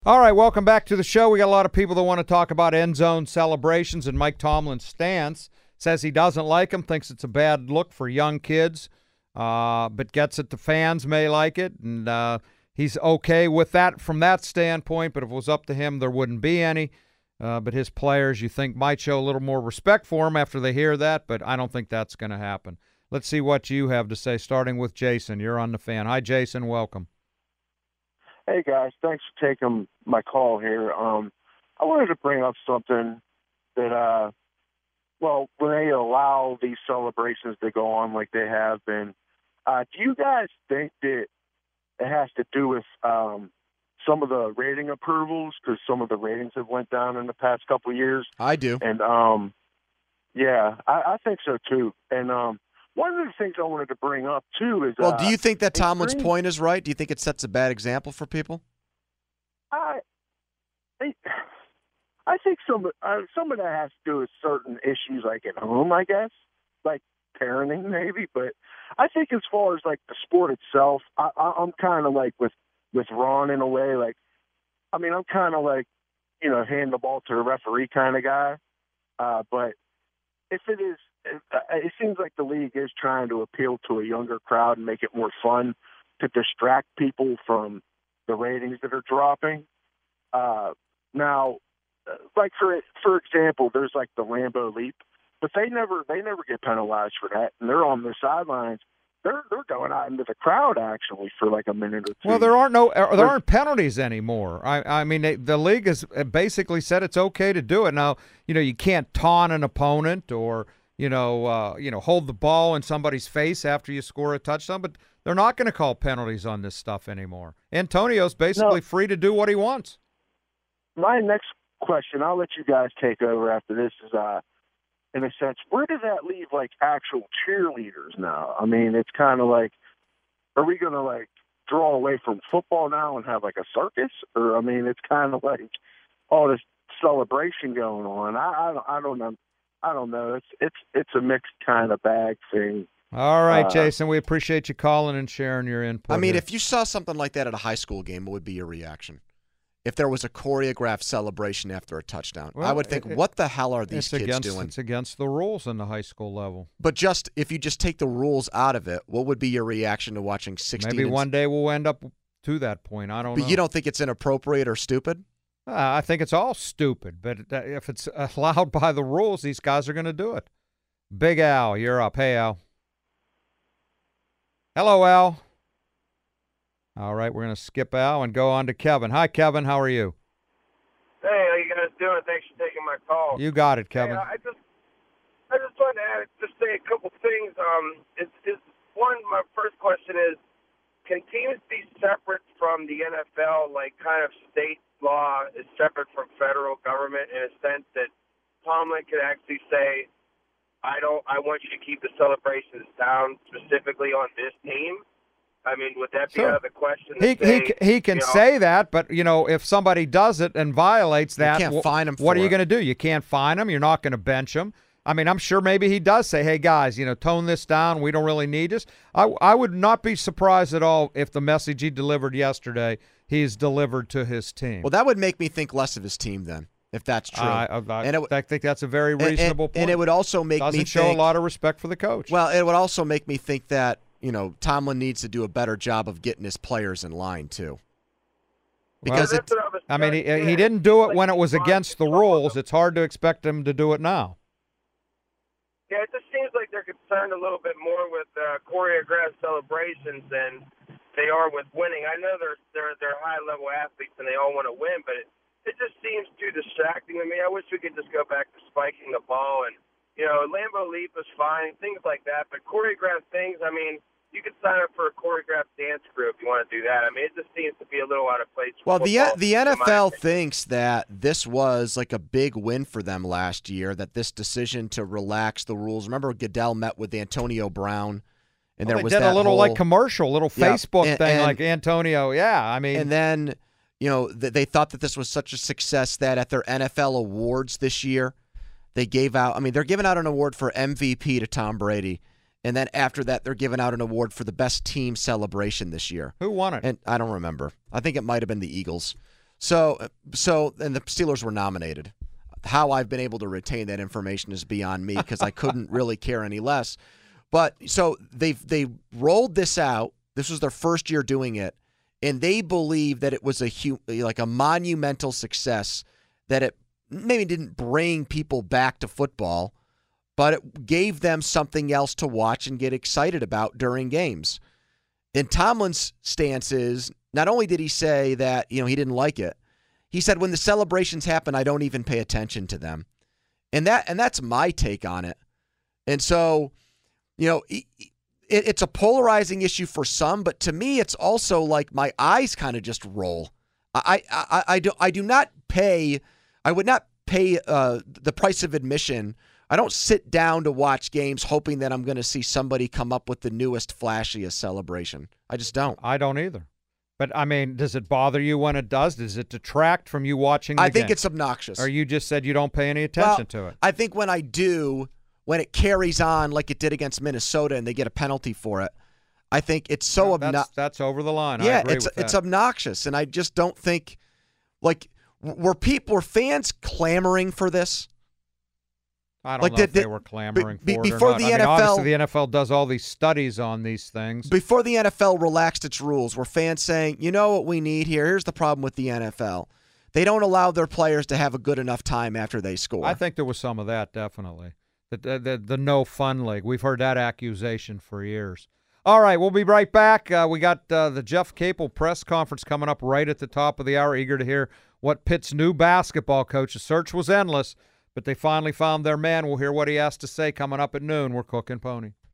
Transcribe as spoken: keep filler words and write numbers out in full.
All right, welcome back to the show. We got a lot of people that want to talk about end zone celebrations, and Mike Tomlin's stance says he doesn't like them, thinks it's a bad look for young kids, uh, but gets it the fans may like it, and uh, he's okay with that from that standpoint, but if it was up to him, there wouldn't be any. Uh, but his players, you think, might show a little more respect for him after they hear that, but I don't think that's going to happen. Let's see what you have to say, starting with Jason. You're on the Fan. Hi, Jason. Welcome. Hey, guys. Thanks for taking my call here. Um, I wanted to bring up something that, uh, well, when they allow these celebrations to go on like they have been, uh, do you guys think that it has to do with um, some of the rating approvals, because some of the ratings have went down in the past couple of years? I do. And, um, yeah, I, I think so, too. And um, one of the things I wanted to bring up, too, is... Well, uh, do you think that Tomlin's green, point is right? Do you think it sets a bad example for people? I, I, I think some, uh, some of that has to do with certain issues, like at home, I guess, like parenting maybe. But I think as far as, like, the sport itself, I, I, I'm kind of like with, with Ron in a way. Like, I mean, I'm kind of like, you know, hand the ball to a referee kind of guy. Uh, but if it is, it, it seems like the league is trying to appeal to a younger crowd and make it more fun to distract people from the ratings that are dropping. Uh, now, like for for example, there's like the Lambeau Leap, but they never they never get penalized for that, and they're on the sidelines. They're they're going out into the crowd actually for like a minute or two. Well, there aren't no there aren't penalties anymore. I I mean they, the league has basically said it's okay to do it now. You know, you can't taunt an opponent or you know uh, you know hold the ball in somebody's face after you score a touchdown, but they're not going to call penalties on this stuff anymore. Antonio's basically no. free to do what he wants. My next question, I'll let you guys take over after this, is uh, in a sense, where does that leave like actual cheerleaders now? I mean, it's kind of like, are we going to like draw away from football now and have like a circus? Or I mean, it's kind of like all this celebration going on. I, I don't, I don't know. I don't know. It's it's it's a mixed kind of bag thing. All right, uh, Jason, we appreciate you calling and sharing your input. I mean, here. if you saw something like that at a high school game, what would be your reaction? If there was a choreographed celebration after a touchdown, well, I would think, it, what the hell are these it's kids against, doing? It's against the rules in the high school level. But just if you just take the rules out of it, what would be your reaction to watching sixteen? Maybe and one day we'll end up to that point. I don't but know. you don't think it's inappropriate or stupid? Uh, I think it's all stupid, but if it's allowed by the rules, these guys are going to do it. Big Al, you're up. Hey, Al. Hello, Al. All right, we're going to skip Al and go on to Kevin. Hi, Kevin. How are you? Hey, how you guys doing? Thanks for taking my call. You got it, Kevin. Hey, I just, I just wanted to add, just say a couple things. Um, it's, it's one. My first question is, can teams be separate from the N F L, like kind of state law is separate from federal government in a sense that Tomlin could actually say, I don't, I want you to keep the celebrations down specifically on this team? I mean, would that be Sure. out of the question? He say, he he can you know, say that, but you know, if somebody does it and violates that, you can't wh- fine him. what for are you it. going to do? You can't fine him. You're not going to bench him. I mean, I'm sure maybe he does say, "Hey guys, you know, tone this down. We don't really need this." I I would not be surprised at all if the message he delivered yesterday he's delivered to his team. Well, that would make me think less of his team then, if that's true. I, I, I, And it- I think that's a very And- and- reasonable point. And it would also make Doesn't me show think, a lot of respect for the coach. Well, it would also make me think that, you know, Tomlin needs to do a better job of getting his players in line too. Because Well, it, that's what I was I mean, he, trying to he get. didn't do it Like, when it was Ron- against the rules. It's hard to expect him to do it now. Yeah, it just seems like they're concerned a little bit more with uh, choreographed celebrations than they are with winning. I know they're they're they're high level athletes and they all want to win, but it, it just seems too distracting to me. I wish we could just go back to spiking the ball and you know Lambeau Leap is fine, things like that. But choreographed things, I mean, you could sign up for a choreographed dance crew if you want to do that. I mean, it just seems to be a little out of place. For well, the football, the in N F my L opinion. thinks that this was like a big win for them last year, that this decision to relax the rules. Remember Goodell met with Antonio Brown, and Well, there they was did that a little whole, like commercial, little Yeah, Facebook and- thing, and- like Antonio. Yeah, I mean, And then, you know, th- they thought that this was such a success that at their N F L awards this year, they gave out, I mean, they're giving out an award for M V P to Tom Brady. And then after that, they're giving out an award for the best team celebration this year. who won it? And I don't remember. I think it might have been the Eagles. So, so, and the Steelers were nominated. How I've been able to retain that information is beyond me because I couldn't really care any less. But so they they rolled this out. This was their first year doing it, and they believe that it was a hu- like a monumental success. That it maybe didn't bring people back to football, but it gave them something else to watch and get excited about during games. And Tomlin's stance is, not only did he say that, you know, he didn't like it, he said when the celebrations happen, I don't even pay attention to them. And that and that's my take on it. And so, you know, it, it's a polarizing issue for some, but to me, it's also like my eyes kind of just roll. I I, I, do, I do not pay, I would not pay uh, the price of admission. I don't sit down to watch games hoping that I'm going to see somebody come up with the newest, flashiest celebration. I just don't. I don't either. But, I mean, does it bother you when it does? Does it detract from you watching the I think game? it's obnoxious. Or you just said you don't pay any attention well, to it? I think when I do, when it carries on like it did against Minnesota and they get a penalty for it, I think it's so no, obnoxious. That's, that's over the line. Yeah, I agree it's with that. it's obnoxious, and I just don't think, like, were people, were fans clamoring for this? I don't like know the, if they the, were clamoring be, for be, it before or not. the I N F L, mean, obviously the N F L does all these studies on these things. Before the N F L relaxed its rules, were fans saying, you know what we need here? Here's the problem with the N F L. They don't allow their players to have a good enough time after they score. I think there was some of that, definitely. The, the, the, the no fun league. We've heard that accusation for years. All right, we'll be right back. Uh, we got uh, the Jeff Capel press conference coming up right at the top of the hour. Eager to hear what Pitt's new basketball coach. The search was endless, but they finally found their man. We'll hear what he has to say coming up at noon. We're Cook and Pony.